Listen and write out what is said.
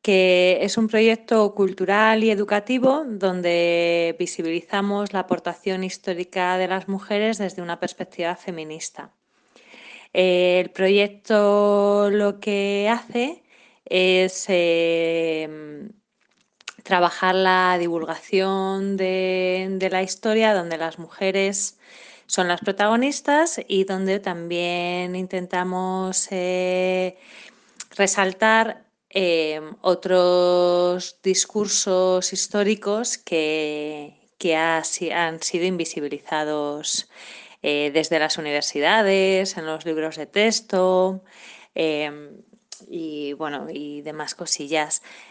que es un proyecto cultural y educativo donde visibilizamos la aportación histórica de las mujeres desde una perspectiva feminista. El proyecto lo que hace es trabajar la divulgación de la historia, donde las mujeres son las protagonistas y donde también intentamos resaltar otros discursos históricos que han sido invisibilizados desde las universidades, en los libros de texto y bueno, y demás cosillas.